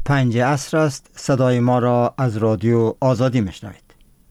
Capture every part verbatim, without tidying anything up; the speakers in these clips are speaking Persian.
پنج عصر است. صدای ما را از رادیو آزادی میشنوید.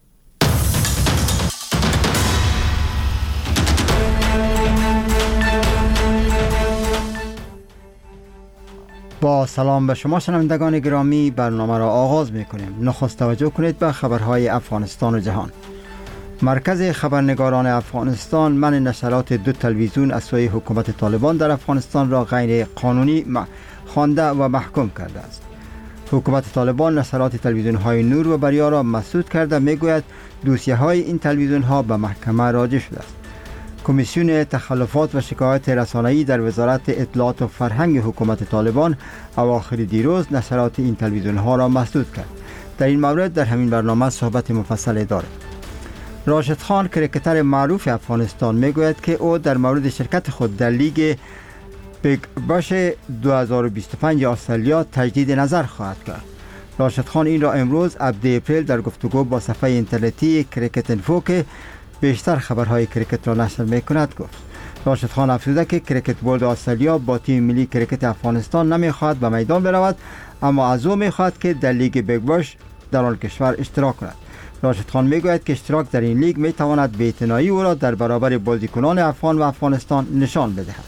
با سلام به شما شنوندگان گرامی، برنامه را آغاز میکنیم. نخست توجه کنید به خبرهای افغانستان و جهان. مرکز خبرنگاران افغانستان منع نشرات دو تلویزیون از سوی حکومت طالبان در افغانستان را غیر قانونی خوانده و محکوم کرده است. حکومت طالبان نشرات تلویزیون های نور و بریا را مسدود کرده. میگوید دوسیه های این تلویزیون ها به محکمه راجع شده است. کمیسیون تخلفات و شکایت رسانه‌ای در وزارت اطلاعات و فرهنگ حکومت طالبان اواخر دیروز نشرات این تلویزیون ها را مسدود کرد. در این مورد در همین برنامه صحبت مفصل داریم. راشد خان، کرکتر معروف افغانستان، میگوید که او در مورد شرکت خود در لیگ بیگ باش دو هزار و بیست و پنج استرالیا تجدید نظر خواهد کرد. راشد خان این را امروز هفدهم اپریل در گفتگو با صفحه اینترنتی کریکت اینفو که بیشتر خبرهای کریکت را نشر میکند گفت. راشد خان افزوده که کریکت بورد استرالیا با تیم ملی کریکت افغانستان نمیخواهد به میدان برود، اما از او میخواهد که در لیگ بیگ باش در آن کشور اشتراک کند. راشد خان میگوید که اشتراک در این لیگ میتواند بی‌اعتنایی او را در برابر بازیکنان افغان و افغانستان نشان بدهد.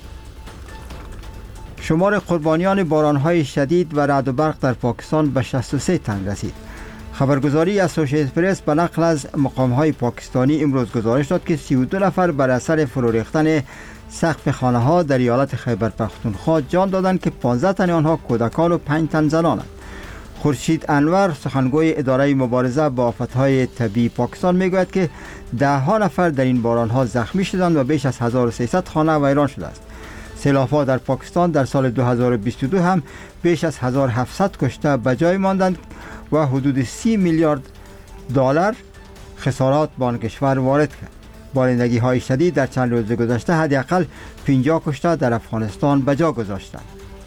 شمار قربانیان بارانهای شدید و رعد و برق در پاکستان به شصت و سه تن رسید. خبرگزاری اسوسییتد پرس به نقل از مقامهای پاکستانی امروز گزارش داد که سی و دو نفر بر اثر فرو ریختن سقف خانه ها در ایالت خیبر پختونخوا جان دادند که پانزده تن آنها کودکان و پنج تن زنانند. خورشید انور، سخنگوی اداره مبارزه با آفت‌های طبیعی پاکستان، میگوید که ده ها نفر در این بارانها زخمی شدند و بیش از هزار و سیصد خانه ویران شده است. سیلاب‌ها در پاکستان در سال دو هزار و بیست و دو هم بیش از هزار و هفتصد کشته به جای ماندند و حدود سی میلیارد دلار خسارات به آن کشور وارد کرد. بارندگی های شدید در چند روز گذشته حداقل پنجاه کشته در افغانستان به جا گذاشتند.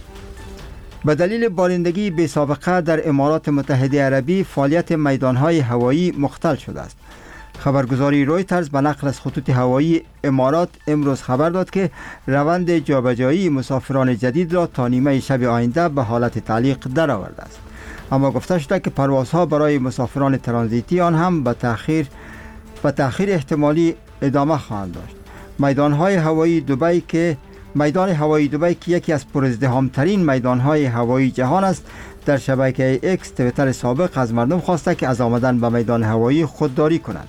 به دلیل بارندگی بی سابقه در امارات متحده عربی فعالیت میدانهای هوایی مختل شده است. خبرگزاری رویترز به نقل از خطوط هوایی امارات امروز خبر داد که روند جابجایی مسافران جدید را تا نیمه شب آینده به حالت تعلیق درآورده است. اما گفته شده که پروازها برای مسافران ترانزیتی آن هم به تأخیر به تأخیر احتمالی ادامه خواهند داشت. میدانهای هوایی دبی که میدان هوایی دبی که یکی از پرازدحام‌ترین میدانهای هوایی جهان است، در شبکه ایکس توییتر سابق از مردم خواسته که از آمدن به میدان هوایی خودداری کنند.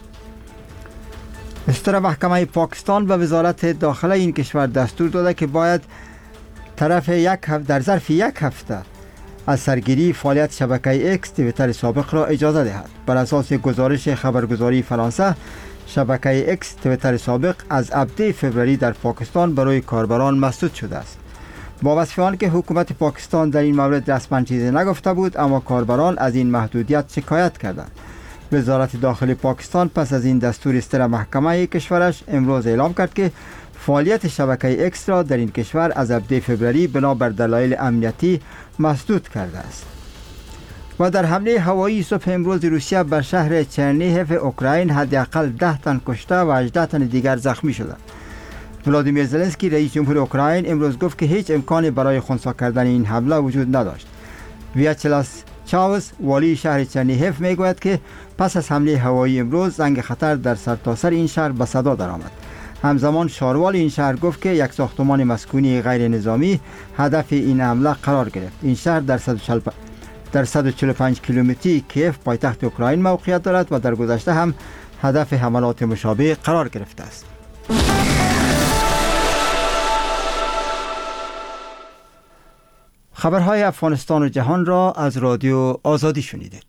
مستر محکمه پاکستان به وزارت داخله این کشور دستور داده که باید طرف یک هفته در ظرف یک هفته از سرگیری فعالیت شبکه ایکس توییتر سابق را اجازه دهد. بر اساس گزارش خبرگزاری فرانسه، شبکه ایکس توییتر سابق از هفدهم فوریه در پاکستان برای کاربران مسدود شده است. با وصف آن که حکومت پاکستان در این مورد رسما چیزی نگفته بود، اما کاربران از این محدودیت شکایت کردند. وزارت داخلی پاکستان پس از این دستور استر محکمه کشورش امروز اعلام کرد که فعالیت شبکه ایکس را در این کشور از هفدهم فوریه بنابر دلایل امنیتی مسدود کرده است. و در حمله هوایی صبح امروز روسیه بر شهر چرنیهف اوکراین حداقل ده تن کشته و هجده تن دیگر زخمی شدند. ولادیمیر زلنسکی رئیس جمهور اوکراین امروز گفت که هیچ امکانی برای خنثی کردن این حمله وجود نداشت. ویاچلاس چاوس، والی شهر چرنیهف، میگوید که پس از حمله هوایی امروز زنگ خطر در سرتاسر این شهر به صدا درآمد. همزمان شاروال این شهر گفت که یک ساختمان مسکونی غیر نظامی هدف این حمله قرار گرفت. این شهر در در صد و چهل و پنج کیلومتری کیف پایتخت اوکراین موقعیت دارد و در گذشته هم هدف حملات مشابه قرار گرفته است. خبرهای افغانستان و جهان را از رادیو آزادی شنیدید.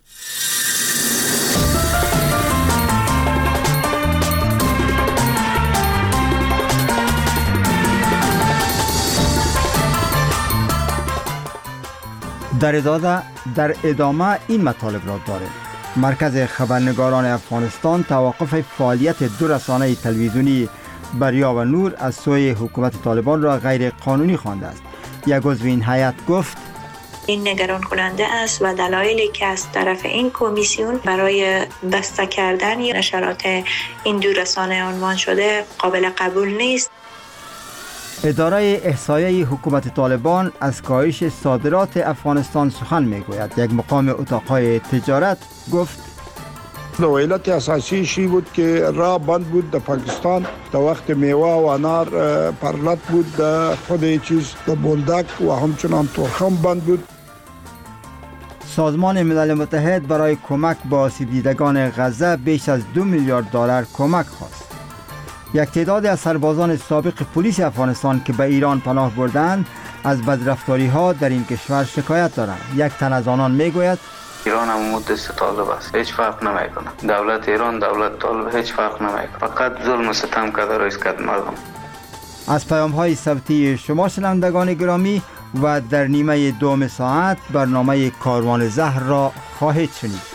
در ادامه در ادامه این مطالب را داریم. مرکز خبرنگاران افغانستان توقف فعالیت دو رسانه تلویزیونی بریا و نور از سوی حکومت طالبان را غیر قانونی خوانده است. یک عضو این هیئت گفت این نگران کننده است و دلایلی که از طرف این کمیسیون برای بسته کردن نشرات این دو رسانه عنوان شده قابل قبول نیست. اداره احصایه حکومت طالبان از کاهش صادرات افغانستان سخن میگوید. یک مقام اتاقهای تجارت گفت دو علت اساسی شی بود که راه بند بود در پاکستان در وقت میوه و انار پرلت بود، در خود چیز در بولدک و همچنان ترخم بند بود. سازمان ملل متحد برای کمک به آسیب دیدگان غزه بیش از دو میلیارد دلار کمک خواست. یک تعداد از سربازان سابق پلیس افغانستان که به ایران پناه بردند از بدرفتاری ها در این کشور شکایت دارند. یک تن از آنان میگوید ایران هم مدت طالب است، هیچ فرق نمیکنه. دولت ایران دولت طالب هیچ فرق نمیکنه، فقط ظلم و ستم کرده رئیس کد مردم. از پیام های صوتی شما شنوندگان گرامی و در نیمه دوم ساعت برنامه کاروان زهر را خواهید شنید.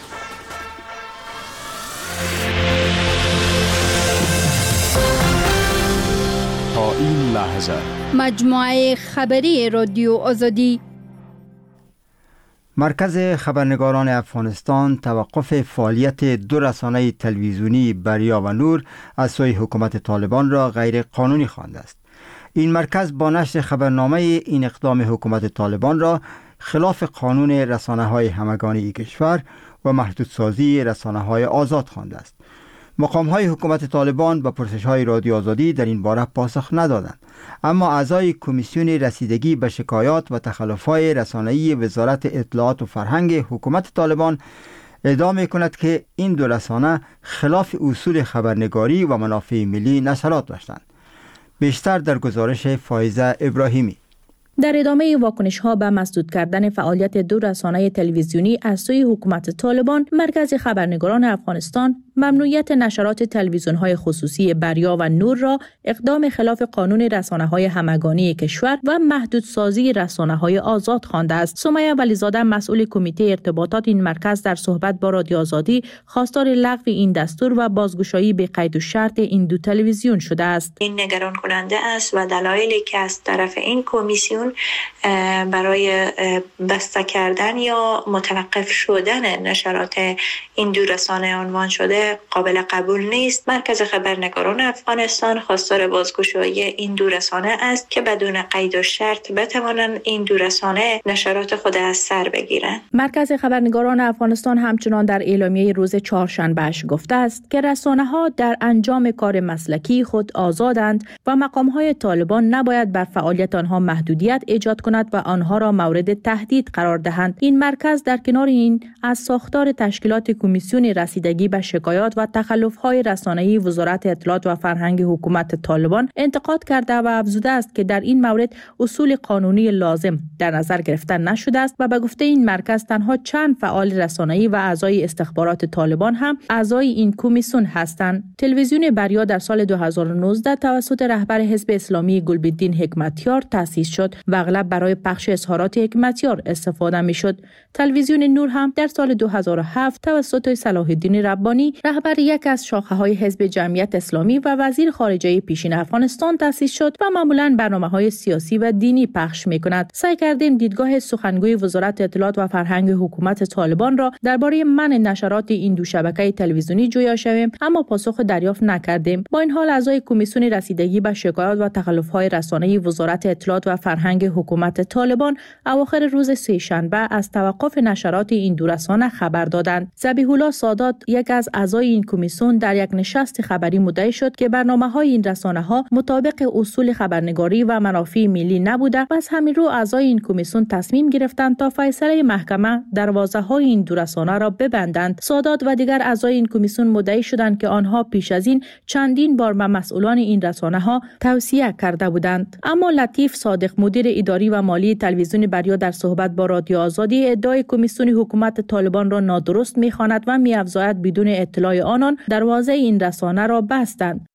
تا این لحظه مجموعه خبری رادیو آزادی. مرکز خبرنگاران افغانستان توقف فعالیت دو رسانه تلویزیونی بریا و نور از سوی حکومت طالبان را غیر قانونی خوانده است. این مرکز با نشر خبرنامه این اقدام حکومت طالبان را خلاف قانون رسانه‌های همگانی کشور و محدودسازی رسانه‌های آزاد خوانده است. مقام‌های حکومت طالبان به پرسش‌های رادیو آزادی در این باره پاسخ ندادند، اما اعضای کمیسیون رسیدگی به شکایات و تخلف‌های رسانه‌ای وزارت اطلاعات و فرهنگ حکومت طالبان ادعا می‌کند که این دو رسانه خلاف اصول خبرنگاری و منافع ملی نشرات داشتند. بیشتر در گزارش فائزه ابراهیمی. در ادامه واکنش‌ها به مسدود کردن فعالیت دو رسانه تلویزیونی از سوی حکومت طالبان، مرکز خبرنگاران افغانستان ممنوعیت نشرات تلویزیون‌های خصوصی بریا و نور را اقدام خلاف قانون رسانه‌های همگانی کشور و محدودسازی رسانه‌های آزاد خوانده است. سمیه ولیزاده مسئول کمیته ارتباطات این مرکز در صحبت با رادیو آزادی خواستار لغو این دستور و بازگشایی به قید و شرط این دو تلویزیون شده است. این نگران کننده است و دلایلی که از طرف این کمیسیون برای بسته کردن یا متوقف شدن نشرات این دو رسانه عنوان شده قابل قبول نیست. مرکز خبرنگاران افغانستان خواستار بازگشایی این دو رسانه است که بدون قید و شرط بتوانند این دو رسانه نشرات خود از سر بگیرند. مرکز خبرنگاران افغانستان همچنان در اعلامیه روز چهارشنبهش گفته است که رسانه ها در انجام کار مسلکی خود آزادند و مقام های طالبان نباید بر فعالیت آنها محدودیت ایجاد کند و آنها را مورد تهدید قرار دهند. این مرکز در کنار این از ساختار تشکیلات کمیسیون رسیدگی به شکایات و تخلف‌های رسانه‌ای وزارت اطلاعات و فرهنگ حکومت طالبان انتقاد کرده و افزوده است که در این مورد اصول قانونی لازم در نظر گرفته نشده است و به گفته این مرکز تنها چند فعال رسانه‌ای و اعضای استخبارات طالبان هم اعضای این کمیسیون هستند. تلویزیون بریا در سال دو هزار و نوزده توسط رهبر حزب اسلامی گلبدین حکمتیار تأسیس شد و اغلب برای پخش اظهارات حکمتیار استفاده می‌شد. تلویزیون نور هم در سال دو هزار و هفت توسط صلاح الدین ربانی رهبر یک از شاخه‌های حزب جمعیت اسلامی و وزیر خارجه پیشین افغانستان تأسیس شد و معمولاً برنامه‌های سیاسی و دینی پخش می‌کند. سعی کردیم دیدگاه سخنگوی وزارت اطلاعات و فرهنگ حکومت طالبان را درباره منع نشرات این دو شبکه تلویزیونی جویا شویم، اما پاسخ دریافت نکردیم. با این حال اعضای کمیسیون رسیدگی به شکایات و تخلف‌های رسانه‌ای وزارت اطلاعات و فرهنگ حکومت طالبان اواخر روز سه‌شنبه از توقف نشرات این دو رسانه خبر دادند. ذبیح الله سادات یک از اعضای این کمیسیون در یک نشست خبری مدعی شد که برنامه‌های این رسانه‌ها مطابق اصول خبرنگاری و منافع ملی نبوده و از همین رو اعضای این کمیسیون تصمیم گرفتند تا فیصله محکمه دروازه‌های این دو رسانه را ببندند. سادات و دیگر اعضای این کمیسیون مدعی شدند که آنها پیش از این چندین بار به مسئولان این رسانه‌ها توصیه کرده بودند. اما لطیف صادق مدیر اداری و مالی تلویزیون بریا در صحبت با رادیو آزادی ادعای کمیسیون حکومت طالبان را نادرست می‌خواند و می‌افزاید بدون اطلاع آنان دروازه این رسانه را بستند.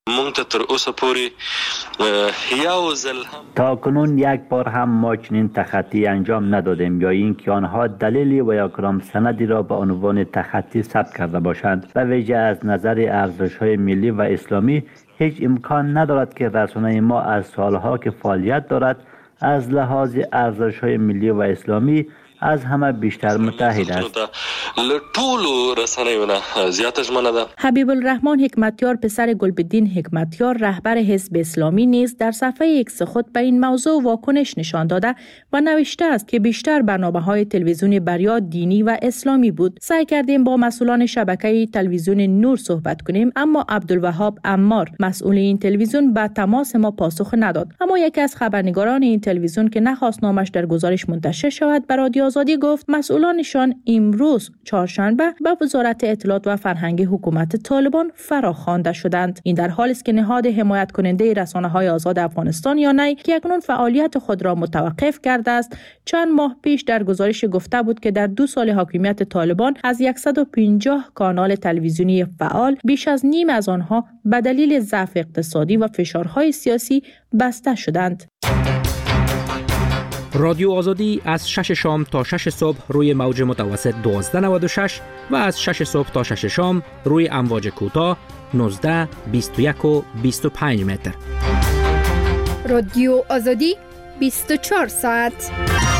تا کنون یک بار هم ما چنین تخطی انجام ندادیم یا اینکه آنها دلیلی و یا کدام سندی را به عنوان تخطی ثبت کرده باشند. و ویژه از نظر ارزش‌های ملی و اسلامی هیچ امکان ندارد که رسانه ما از سالها که فعالیت دارد از لحاظ ارزش‌های ملی و اسلامی از همه بیشتر متحد است. حبیب الرحمن حکمتیار پسر گلبدین حکمتیار رهبر حزب اسلامی نیز در صفحه ایکس خود به این موضوع واکنش نشان داده و نوشته است که بیشتر برنامه‌های تلویزیون بریا دینی و اسلامی بود. سعی کردیم با مسئولان شبکه تلویزیون نور صحبت کنیم، اما عبدالوهاب عمار مسئول این تلویزیون به تماس ما پاسخ نداد. اما یکی از خبرنگاران این تلویزیون که نخواست نامش در گزارش منتشر شود به رادیو آزادی گفت مسئولانشان امروز چهارشنبه به وزارت اطلاعات و فرهنگ حکومت طالبان فراخوانده شدند. این در حالی است که نهاد حمایت کننده رسانه‌های آزاد افغانستان یا نی که اکنون فعالیت خود را متوقف کرده است، چند ماه پیش در گزارش گفته بود که در دو سال حاکمیت طالبان از صد و پنجاه کانال تلویزیونی فعال بیش از نیم از آنها به دلیل ضعف اقتصادی و فشارهای سیاسی بسته شدند. رادیو آزادی از شش شام تا شش صبح روی موج متوسط دوازده نود و شش و از شش صبح تا شش شام روی امواج کوتاه نوزده، بیست و یک و بیست و پنج متر. رادیو آزادی بیست و چهار ساعت.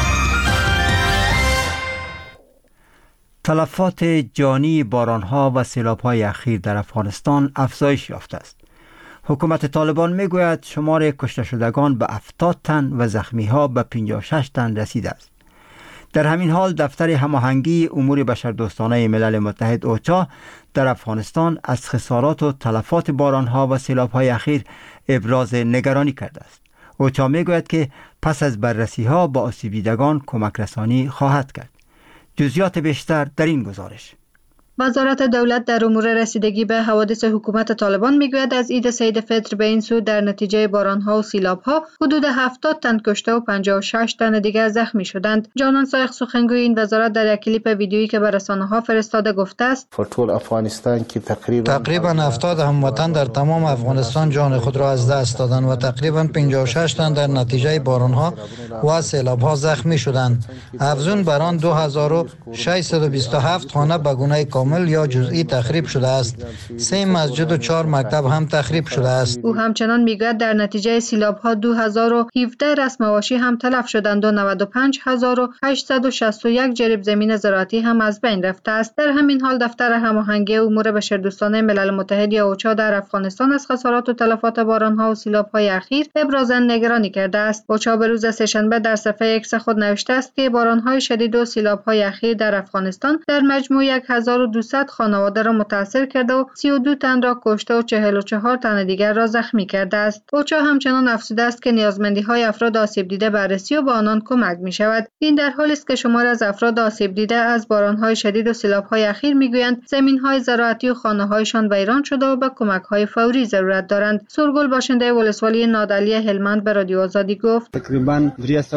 تلفات جانی بارانها و سیلاب‌های اخیر در افغانستان افزایش یافته است. حکومت طالبان میگوید شمار کشته شدگان به هفتاد تن و زخمی‌ها به پنجاه و شش تن رسیده است. در همین حال دفتر هماهنگی امور بشردوستانه ملل متحد اوچا در افغانستان از خسارات و تلفات بارانها و سیلاب‌های اخیر ابراز نگرانی کرده است. اوچا میگوید که پس از بررسی‌ها با آسیب دیدگان کمک رسانی خواهد کرد. جزئیات بیشتر در این گزارش. وزارت دولت در امور رسیدگی به حوادث حکومت طالبان میگوید از عید سید فطر به این سو در نتیجه بارانها و سیلابها حدود هفتاد تن کشته و پنجاه و شش تن دیگر زخمی شدند. جانان سایق سخنگوی این وزارت در یک کلیپ ویدیویی که به رسانه‌ها فرستاده گفته است افغانستان که تقریبا تقریبا هفتاد هموطن در تمام افغانستان جان خود را از دست دادند و تقریبا پنجاه و شش تن در نتیجه بارانها و سیلابها زخمی شدند. افزون بر آن دو هزار و ششصد و بیست و هفت خانه به گونه کامل یا جزئی تخریب شده است. سه مسجد و چهار مکتب هم تخریب شده است. او همچنان میگوید در نتیجه سیلاب‌ها دو هزار و هفده رسم مواشی هم تلف شدند و نود و پنج هزار و هشتصد و شصت و یک جریب زمین زراعتی هم از بین رفته است. در همین حال دفتر هماهنگی امور بشردوستانه ملل متحد یا اوچا در افغانستان از خسارات و تلفات باران‌ها و سیلاب‌های اخیر ابراز نگرانی کرده است. اوچا به روز سه‌شنبه در صفحه ایکس خود نوشته است که باران‌های شدید و سیلاب‌های اخیر در افغانستان در مجموع هزار و دویست خانواده را متاثر کرده و سی و دو تن را کشته و چهل و چهار تن دیگر را زخمی کرده است. اوچا همچنان افزوده است که نیازمندی‌های افراد آسیب دیده بررسی و به آنان کمک می‌شود. این در حالی است که شمار از افراد آسیب دیده از باران‌های شدید و سیلاب‌های اخیر می‌گویند زمین‌های زراعتی و خانه‌هایشان ویران شده و به کمک‌های فوری ضرورت دارند. سورگل باشنده ولسوالی نادعلی هلمند به رادیو آزادی گفت تقریباً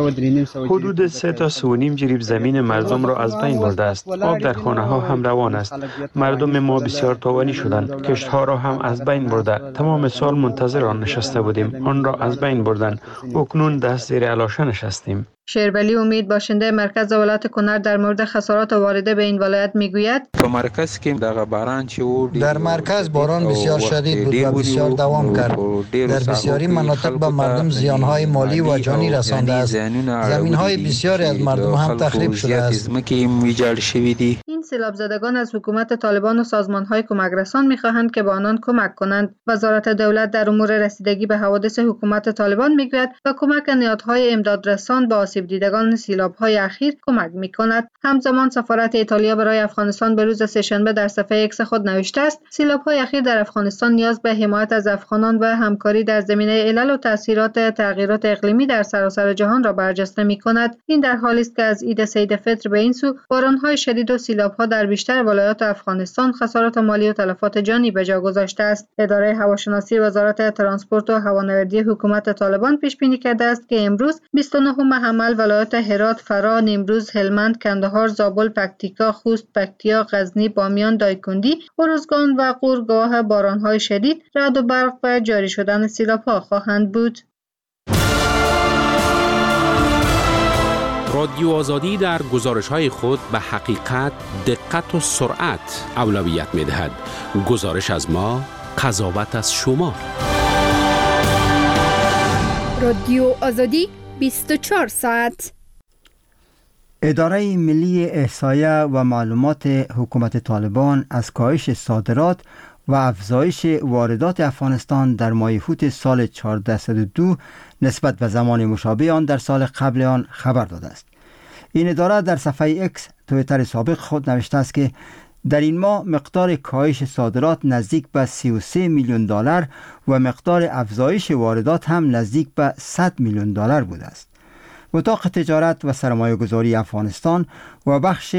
حدود سه تا سه و نیم جریب زمین مردم را از بین برده است. آب در خانه‌ها هم روان است. مردم ما بسیار تاوانی شدند. کشت‌ها را هم از بین برده. تمام سال منتظر آن نشسته بودیم. آن را از بین بردند. اکنون دست زیر علاشه نشستیم. شیربلی امید باشنده مرکز ولایت کنر در مورد خسارات وارده به این ولایت میگوید په مرکز کې دغه باران چې و در مرکز باران بسیار شدید بود و بسیار دوام کرد. در بسیاری مناطق به مردم زیانهای مالی و جانی رسانده است. زمینهای بسیاری از مردم هم تخریب شده است. این سیلاب زدگان از حکومت طالبان و سازمانهای کمک رسان میخواهند که به آنان کمک کنند. وزارت دولت در امور رسیدگی به حوادث حکومت طالبان میگوید به کمک نهادهای امدادرسان با آسیب دیدگان سیلاب‌های اخیر کمک می‌کند. همزمان سفارت ایتالیا برای افغانستان به روز سه‌شنبه در صفحه ایکس خود نوشته است سیلاب‌های اخیر در افغانستان نیاز به حمایت از افغانان و همکاری در زمینه علل و تأثیرات تغییرات اقلیمی در سراسر جهان را برجسته می‌کند. این در حالی است که از عید سید فطر به این سو باران‌های شدید و سیلاب‌ها در بیشتر ولایات افغانستان خسارات مالی و تلفات جانی به جا گذاشته است. اداره هواشناسی وزارت ترانسپورت و هوانوردی حکومت طالبان پیش بینی کرده است که امروز بیست و نهم حمل ولایات هرات، فرا، نیمروز، هلمند، کندهار، زابل، پکتیکا، خوست، پکتیا، غزنی، بامیان، دایکندی، ارزگان و غور گواه باران‌های شدید، رعد و برق و جاری شدن سیلاب‌ها خواهند بود. رادیو آزادی در گزارش‌های خود به حقیقت، دقت و سرعت اولویت می‌دهد. گزارش از ما، قضاوت از شما. رادیو آزادی بیست و چهار ساعت. اداره ملی احصایه و معلومات حکومت طالبان از کاهش صادرات و افزایش واردات افغانستان در ماه اوت سال هزار و چهارصد و دو نسبت به زمان مشابه آن در سال قبل آن خبر داده است. این اداره در صفحه اکس توییتر سابق خود نوشته است که در این ماه مقدار کاهش صادرات نزدیک به سی و سه میلیون دلار و مقدار افزایش واردات هم نزدیک به صد میلیون دلار بوده است. اتاق تجارت و سرمایه گذاری افغانستان و بخش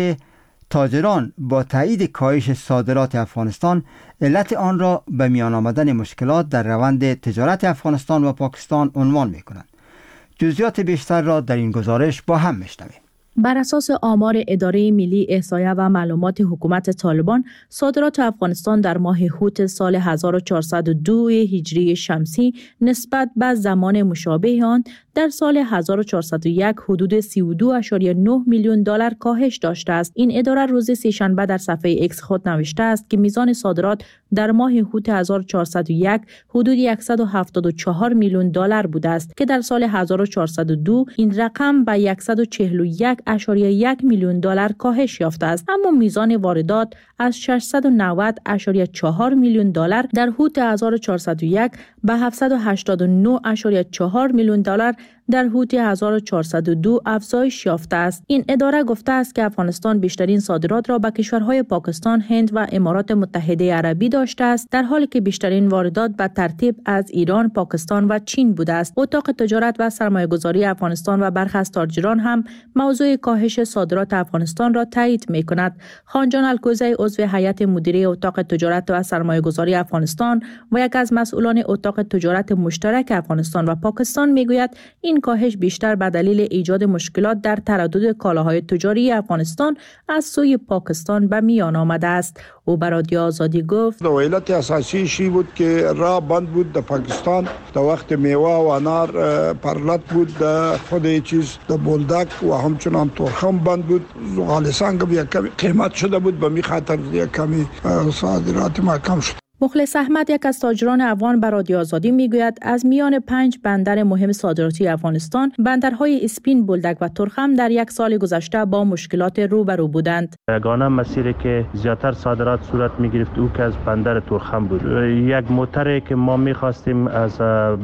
تاجران با تایید کاهش صادرات افغانستان علت آن را به میان آمدن مشکلات در روند تجارت افغانستان و پاکستان عنوان می کنند. جزئیات بیشتر را در این گزارش با هم میشنویم. بر اساس آمار اداره ملی احصایه و معلومات حکومت طالبان، صادرات افغانستان در ماه اوت سال هزار و چهارصد و دو هجری شمسی نسبت به زمان مشابه آن در سال هزار و چهارصد و یک حدود سی و دو ممیز نه میلیون دلار کاهش داشته است. این اداره روز سه‌شنبه در صفحه اکس خود نوشته است که میزان صادرات در ماه اوت هزار و چهارصد و یک حدود صد و هفتاد و چهار میلیون دلار بوده است که در سال هزار و چهارصد و دو این رقم به صد و چهل و یک ممیز یک میلیون دلار کاهش یافته است. اما میزان واردات از ششصد و نود ممیز چهار میلیون دلار در اوت هزار و چهارصد و یک به هفتصد و هشتاد و نه ممیز چهار میلیون دلار در اوت هزار و چهارصد و دو افزایش یافته است. این اداره گفته است که افغانستان بیشترین صادرات را به کشورهای پاکستان، هند و امارات متحده عربی داشته است، در حالی که بیشترین واردات به ترتیب از ایران، پاکستان و چین بوده است. اتاق تجارت و سرمایه‌گذاری افغانستان و برخی از تاجران هم موضوع کاهش صادرات افغانستان را تایید می‌کند. خانجان الکوزی عضو هیئت مدیره اتاق تجارت و سرمایه‌گذاری افغانستان و یک از مسئولان اتاق تجارت مشترک افغانستان و پاکستان می‌گوید این کاهش بیشتر به دلیل ایجاد مشکلات در تردد کالاهای تجاری افغانستان از سوی پاکستان به میان آمده است. او به رادیو آزادی گفت علت اساسی شی بود که راه بند بود در پاکستان در وقت میوه و انار پرلت بود، در خود چیز در بولدک و همچنان ترخم بند بود. زغالسنگ بیا کمی قیمت شده بود، به می خاطر یک کمی صادرات ما کم شد. مخلص احمد، یک از تاجران افغان، به رادیو آزادی میگوید از میان پنج بندر مهم صادراتی افغانستان، بندرهای اسپین، بولدک و ترخم در یک سال گذشته با مشکلات روبرو بودند. یگانه مسیری که زیاتر صادرات صورت میگرفت او که از بندر ترخم بود. یک موتری که ما میخواستیم از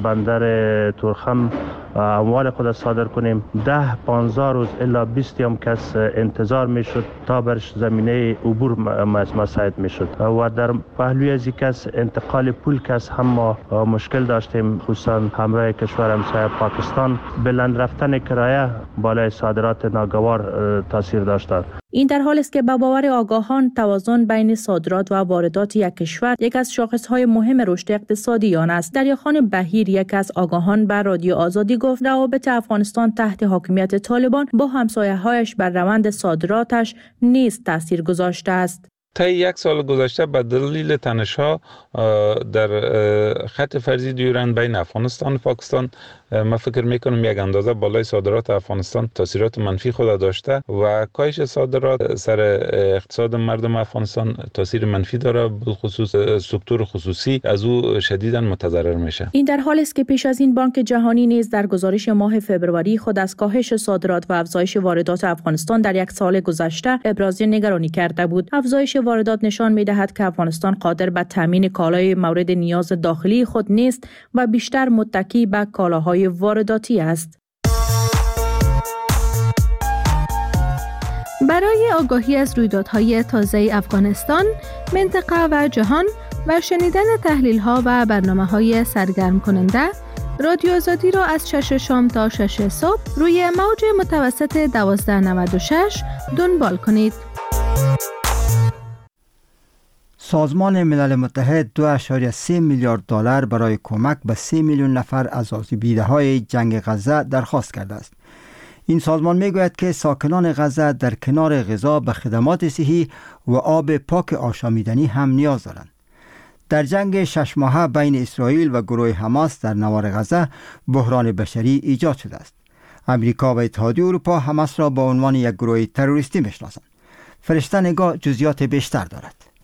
بندر ترخم اموال خود صادر کنیم، ده پانزده روز الا بیست هم کس انتظار میشد تا برش زمینه عبور مساعد میشد و در پهلوی از یک از انتقال پول کس هم ما مشکل داشتیم، خصوصا همراه کشور همسایه پاکستان. بلند رفتن کرایه بالای صادرات ناگوار تاثیر داشته. این در حالی است که به باور آگاهان توازن بین صادرات و واردات یک کشور یک از شاخصهای مهم رشد اقتصادی آن است. دریاخان بهیر، یک از آگاهان، به رادیو آزادی گفت روابط افغانستان تحت حاکمیت طالبان با همسایه‌هایش بر روند صادراتش نیز تاثیر گذاشته است. تا یک سال گذشته به دلیل تنش‌ها در خط فرضی دیورند بین افغانستان و پاکستان، من فکر میکنم یک اندازه بالای صادرات افغانستان تاثیرات منفی خود داشته و کاهش صادرات سر اقتصاد مردم افغانستان تاثیر منفی داره، بالخصوص سکتور خصوصی از او شدیداً متضرر میشه. این در حالی است که پیش از این بانک جهانی نیز در گزارش ماه فوریه خود از کاهش صادرات و افزایش واردات افغانستان در یک سال گذشته ابراز نگرانی کرده بود. افزایش واردات نشان می‌دهد که افغانستان قادر به تامین کالای مورد نیاز داخلی خود نیست و بیشتر متکی به کالاهای وارداتی است. برای آگاهی از رویدادهای تازه افغانستان، منطقه و جهان و شنیدن تحلیل‌ها و برنامه‌های سرگرم کننده، رادیو آزادی را از شش شام تا شش صبح روی موج متوسط دوازده نود و شش دنبال کنید. سازمان ملل متحد دو ممیز سه میلیارد دلار برای کمک به سه میلیون نفر از آسیب‌دیده‌های جنگ غزه درخواست کرده است. این سازمان میگوید که ساکنان غزه در کنار غذا به خدمات صحی و آب پاک آشامیدنی هم نیاز دارند. در جنگ شش ماهه بین اسرائیل و گروه حماس در نوار غزه بحران بشری ایجاد شده است. امریکا و اتحادیه اروپا حماس را با عنوان یک گروه تروریستی میشناسند. فرشته نگاه جزئیات بیشتر دارد.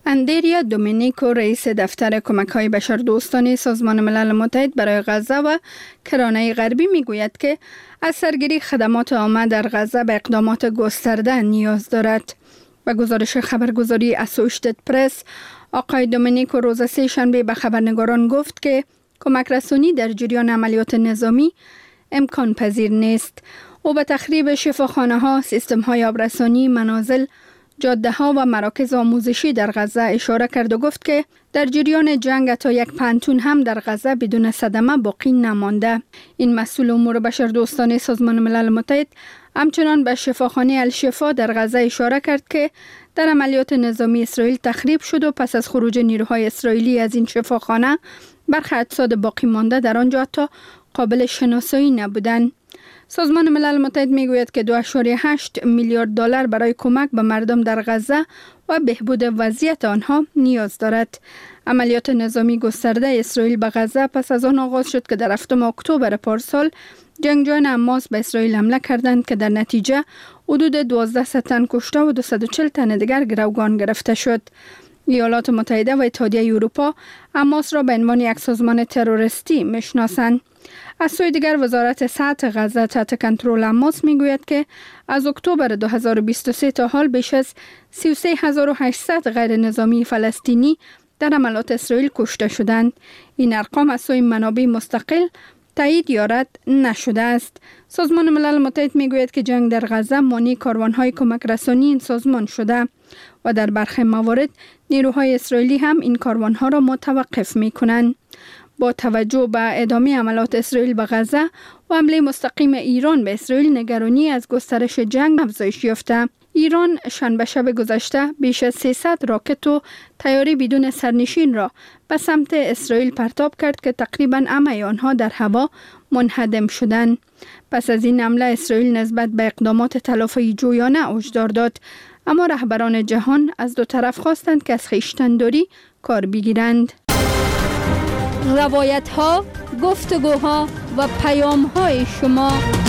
اندریا دومینیکو رئیس دفتر کمک‌های بشردوستانه سازمان ملل متحد برای غزه و کرانه غربی میگوید که از سرگیری خدمات عامه در غزه به اقدامات گسترده نیاز دارد. و گزارش خبرگزاری اسوشیتد پرس، آقای دومینیکو روز سه شنبه به خبرنگاران گفت که کمک رسانی در جریان عملیات نظامی امکان پذیر نیست. او به تخریب شفاخانه ها، سیستم های آبرسانی، منازل، جاده ها و مراکز آموزشی در غزه اشاره کرد و گفت که در جریان جنگ تا یک پانتون هم در غزه بدون صدمه باقی نمانده. این مسئول امور بشردوستانه سازمان ملل متحد همچنان به شفاخانه الشفا در غزه اشاره کرد که در عملیات نظامی اسرائیل تخریب شد و پس از خروج نیروهای اسرائیلی از این شفاخانه برخی اجساد باقی مانده در آنجا حتی قابل شناسایی نبودند. سازمان ملل متحد میگوید که دو ممیز هشت میلیارد دلار برای کمک به مردم در غزه و بهبود وضعیت آنها نیاز دارد. عملیات نظامی گسترده اسرائیل به غزه پس از آن آغاز شد که در هفتم اکتبر پارسال جنگجویان حماس به اسرائیل حمله کردند که در نتیجه حدود دوازده تن کشته و دویست و چهل تن دیگر گروگان گرفته شد. ایالات متحده و اتحادیه اروپا حماس را به عنوان یک سازمان تروریستی میشناسند. از سوی دیگر وزارت صحت غزه تحت کنترل حماس میگوید که از اکتبر دو هزار و بیست و سه تا حال بیش از سی و سه هزار و هشتصد غیر نظامی فلسطینی در عملیات اسرائیل کشته شدند. این ارقام از سوی منابع مستقل تایید یا رد نشده است. سازمان ملل متحد میگوید که جنگ در غزه مانع کاروانهای کمک رسانی این سازمان شده و در برخی موارد نیروهای اسرائیلی هم این کاروانها را متوقف میکنند. با توجه به ادامه عملیات اسرائیل به غزه و حمله مستقیم ایران به اسرائیل، نگرانی از گسترش جنگ افزایش یافته. ایران شنبه شب گذشته بیش از سیصد راکت و طیاره بدون سرنشین را به سمت اسرائیل پرتاب کرد که تقریباً همه آنها در هوا منهدم شدند. پس از این حمله اسرائیل نسبت به اقدامات تلافی جویانه هشدار داد، اما رهبران جهان از دو طرف خواستند که از خویشتن‌داری کار بگیرند. روایت ها، گفتگوها و پیام های شما.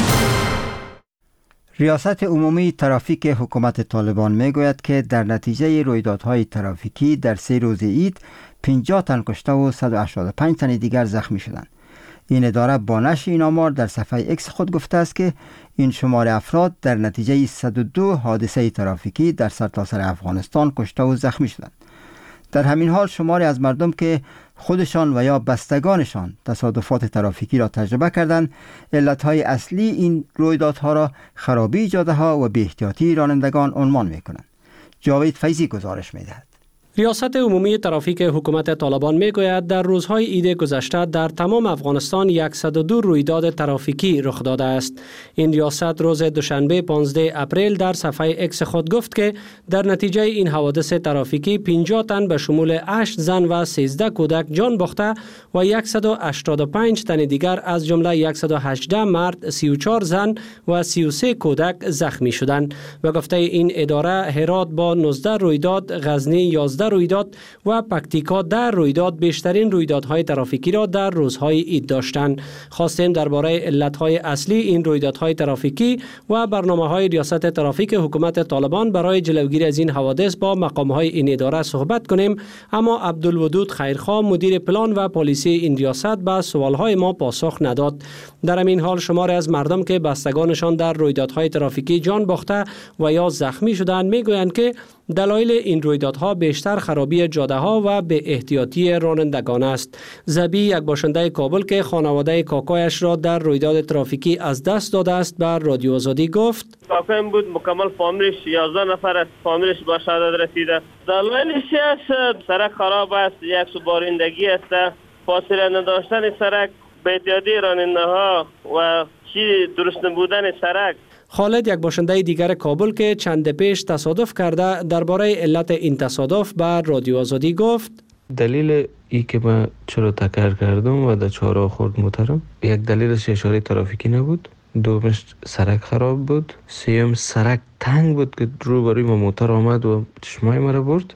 ریاست عمومی ترافیک حکومت طالبان میگوید که در نتیجه رویدادهای ترافیکی در سه روز عید پنجاه تن کشته و صد و هشتاد و پنج تن دیگر زخمی شدند. این اداره با نشر این آمار در صفحه اکس خود گفته است که این شمار افراد در نتیجه صد و دو حادثه ترافیکی در سرتاسر افغانستان کشته و زخمی شدند. در همین حال شماری از مردم که خودشان و یا بستگانشان تصادفات ترافیکی را تجربه کردند، علتهای اصلی این رویدادها را خرابی جاده‌ها و بی‌احتیاطی رانندگان عنوان می‌کنند. جاوید فیضی گزارش می‌دهد. ریاست عمومی ترافیک حکومت طالبان میگوید در روزهای عید گذشته در تمام افغانستان صد و دو رویداد ترافیکی رخ داده است. این ریاست روز دوشنبه پانزده اپریل در صفحه اکس خود گفت که در نتیجه این حوادث ترافیکی پنجاه تن به شمول هشت زن و سیزده کودک جان باخته و صد و هشتاد و پنج تن دیگر از جمله صد و هجده مرد، سی و چهار زن و سی و سه کودک زخمی شدند. و گفته این اداره هرات با نوزده رویداد، غزنی یازده رویداد و پکتیکا در رویداد بیشترین رویدادهای ترافیکی را در روزهای عید داشتند. خواستیم درباره علتهای اصلی این رویدادهای ترافیکی و برنامه‌های ریاست ترافیک حکومت طالبان برای جلوگیری از این حوادث با مقام‌های این اداره صحبت کنیم، اما عبدالودود خیرخواه مدیر پلان و پلیسی این ریاست به سوال‌های ما پاسخ نداد. در همین حال شماری از مردم که بستگانشان در رویدادهای ترافیکی جان باخته و یا زخمی شدند میگویند که دلایل این رویدادها بیشتر خرابی جاده‌ها و به احتیاطی رانندگان است. زبی، یک باشنده کابل که خانواده کاکایش را در رویداد ترافیکی از دست داده است، بر رادیو آزادی گفت: کاکایم بود، مکمل فامیلش یازده نفر است، فامیلش به شهادت رسیده. دلایلش است سرک خراب است، یک سوبارندگی است، فاصله نداشتن سرک، به احتیاطی راننده‌ها و چی درست نبودن سرک. خالد، یک باشنده دیگر کابل که چند پیش تصادف کرده، درباره علت این تصادف بر رادیو آزادی گفت: دلیل ای که من چرا تکر کردم و در چهارراه خورد موترم، یک دلیلش اشاره ترافیکی نبود، دومش سرک خراب بود، سیوم سرک تنگ بود که روبروی ما موتر آمد و چشمای مرا برد.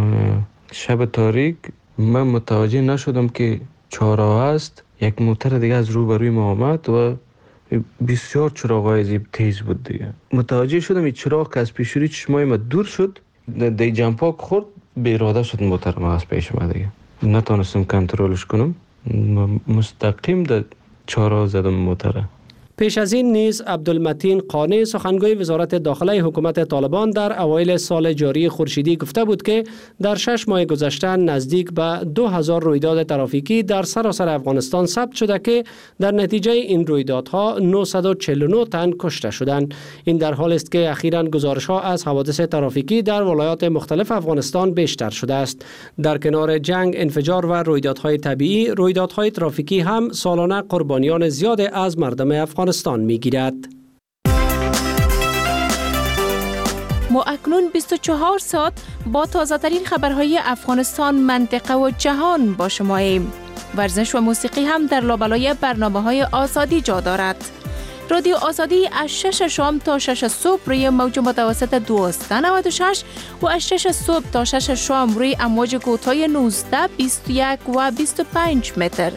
شب تاریک من متوجه نشدم که چهارراه است، یک موتر دیگه از روبروی ما آمد و بسیار چراغ‌های زیب تیز بود دیگه. متوجه شدم این چراغ که از پیشوری چشمای ما دور شد، دی جمپاک خورد، به اراده شد محترم از پیش ما دیگه نتونستم کنترلش کنم مستقیم در چهار زدم محترم. پیش از این نیز عبدالمتین قانی سخنگوی وزارت داخله حکومت طالبان در اوایل سال جاری خورشیدی گفته بود که در شش ماه گذشته نزدیک به دو هزار رویداد ترافیکی در سراسر افغانستان ثبت شده که در نتیجه این رویدادها نهصد و چهل و نه تن کشته شدند. این در حالی است که اخیراً گزارش‌ها از حوادث ترافیکی در ولایات مختلف افغانستان بیشتر شده است. در کنار جنگ، انفجار و رویدادهای طبیعی، رویدادهای ترافیکی هم سالانه قربانیان زیاد از مردم افغانستان می گیرد. ما اکنون بیست و چهار ساعت با تازه ترین خبرهای افغانستان، منطقه و جهان با شماییم. ورزش و موسیقی هم در لابلای برنامه‌های آزادی جا دارد. رادیو آزادی از شش شام تا شش صبح روی موج متوسط دویست و نود و شش و از شش صبح تا شش شام روی امواج کوتاه نوزده، بیست و یک و بیست و پنج متر.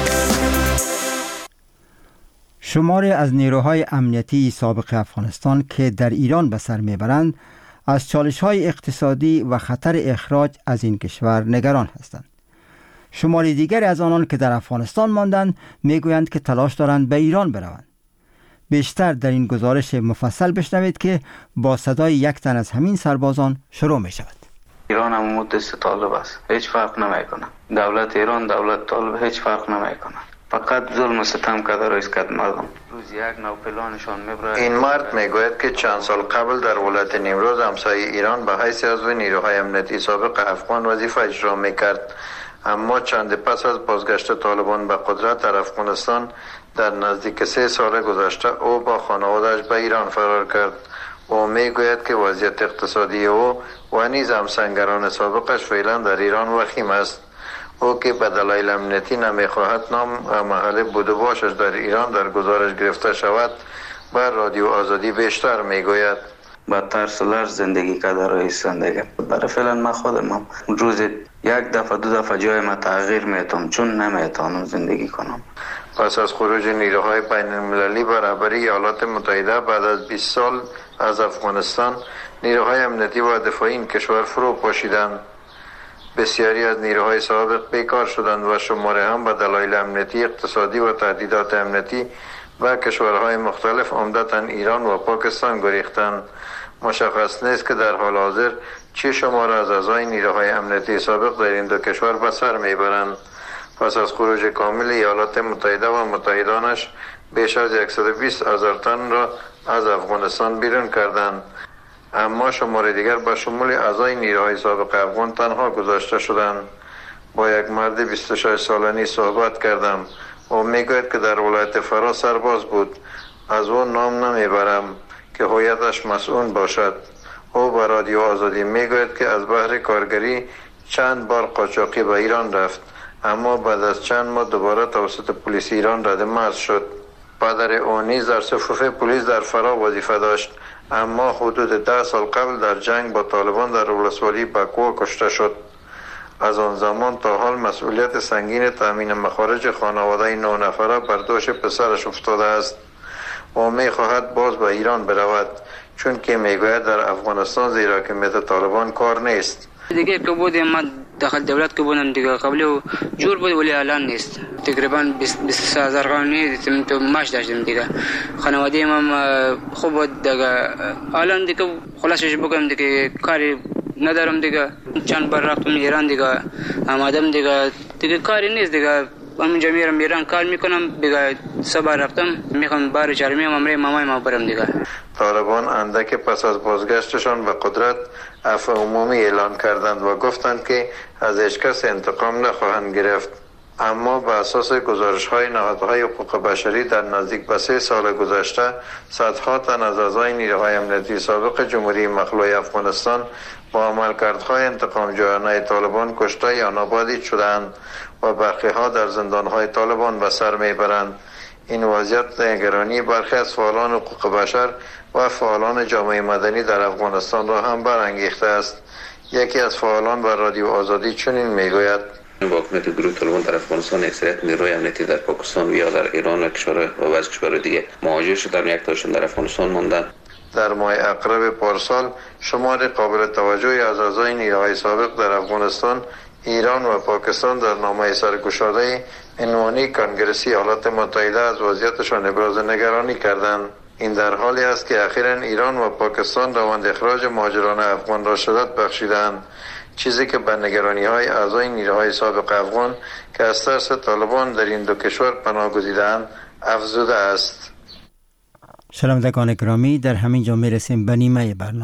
شماری از نیروهای امنیتی سابق افغانستان که در ایران به سر میبرند از چالش‌های اقتصادی و خطر اخراج از این کشور نگران هستند. شماری دیگر از آنان که در افغانستان ماندند میگویند که تلاش دارند به ایران بروند. بیشتر در این گزارش مفصل بشنوید که با صدای یک تن از همین سربازان شروع می شود. ایران هم مدت طالب است، هیچ فرق نمیکنه. دولت ایران دولت طالب هیچ فرق نمیکنه. فقط ظلم و ستم کرده رئیس مردم. روز یک نو پلانشان میبره. این مرد میگوید که چند سال قبل در ولایت نیمروز همسایه ایران به حیث عضو نیروهای امنیتی سابق افغان وظیفه اجرا میکرد، اما چند پس از بازگشت طالبان به قدرت در افغانستان در نزدیک سه سال گذشته او با خانواده‌اش به ایران فرار کرد. او میگوید که وضعیت اقتصادی او و نیز همسنگران سابقش فعلا در ایران وخیم است. او که به دلایل امنیتی نمیخواهد نام و محل بود و باشش در ایران در گزارش گرفته شود بر رادیو آزادی بیشتر میگوید. با ترس و لرز زندگی کرده رئیس زندگی. برای فعلا من خودم هم روز یک دفعه دو دفعه جای ما تغییر میتونم چون نمیتونم زندگی کنم. پس از خروج نیروهای بین المللی برابری ایالات متحده بعد از بیست سال از افغانستان، نیروهای امنیتی و دفاعی این کشور فرو پاشیدند. بسیاری از نیروهای سابق بیکار شدند و شماره هم به دلایل امنیتی، اقتصادی و تهدیدات امنیتی و کشورهای مختلف عمدتاً ایران و پاکستان گریختند. مشخص نیست که در حال حاضر چه شماره از اعضای نیروهای امنیتی سابق در این دو کشور به سر میبرند. پس از خروج کامل ایالات متحده و متحدانش بیش از صد و بیست هزار تن را از افغانستان بیرون کردند، اما شماره دیگر با شمول اعضای نیروهای سابق افغان تنها گذاشته شدند. با یک مرد بیست و شش سالگی صحبت کردم. او میگوید که در ولایت فرا سرباز بود. از او نام نمیبرم که هویتش مسئول باشد. او به رادیو آزادی میگوید که از بحر کارگری چند بار قاچاقی به ایران رفت، اما بعد از چند ماه دوباره توسط پلیس ایران رد مرز شد. پدر او نیز در صفوف پلیس در فرا وظیفه داشت، اما حدود ده سال قبل در جنگ با طالبان در ولسوالی بکوا کشته شد. از آن زمان تا حال مسئولیت سنگین تامین مخارج خانواده نه نفره بر دوش پسرش افتاده است. او میخواهد باز به ایران برود، چون که میگوید در افغانستان زیر حکومت طالبان کار نیست. دیگه که بودیم ما داخل دولت که بودم دیگه قبلی و جور بود ولی الان نیست. تقریبا بیست هزار قانونی تو ماش داشتیم دیگه. خانواده ما خوب بود دیگه. الان دیگه خلاصش بگم دیگه کاری ندارم دیگه. چند بار رفتم ایران دیگه. آمدم دیگه دیگه کاری نیست دیگه. همینجا میرم ایران کار میکنم دیگه. سه بار رفتم میخوام بار چهارمی امری مامای ما برم دیگه. طالبان اندک پس از بازگشتشان به قدرت عفو عمومی اعلان کردند و گفتند که از هیچ کس انتقام نخواهند گرفت. اما به اساس گزارش‌های نهادهای حقوق بشری در نزدیک به سه سال گذشته صدها تن از اعضای نیروهای امنیتی سابق جمهوری مخلوع افغانستان با عملکردهای انتقام جویانه طالبان کشته یا نابودی شدند و برخی‌ها در زندان‌های طالبان به سر میبرند. این وضعیت نگرانی برخی از فعالان حقوق بشر و فعالان جامعه مدنی در افغانستان را هم برانگیخته است. یکی از فعالان بر رادیو آزادی چنین میگوید: با حکومت گروه طالبان در افغانستان اکثریت نیروهای امنیتی در پاکستان و یا در ایران و کشور و بعضی کشورهای دیگه مهاجر شدن، یک تاشون در افغانستان ماندن. در ماه اقرب پارسال شمار قابل توجهی از اعضای نیروهای سابق در افغانستان، ایران و پاکستان در نامه سرگشاده عنوانی کنگرسی ایالات متحده از وضعیتشان ابراز نگرانی کردند. این در حالی است که اخیراً ایران و پاکستان روند اخراج مهاجران افغان را شدت بخشیدند، چیزی که به نگرانی های اعضای نیروهای سابق افغان که از ترس طالبان در این دو کشور پناه گزیدند افزوده است. شنوندگان گرامی، در همین جا میرسیم به نیمه برنامه.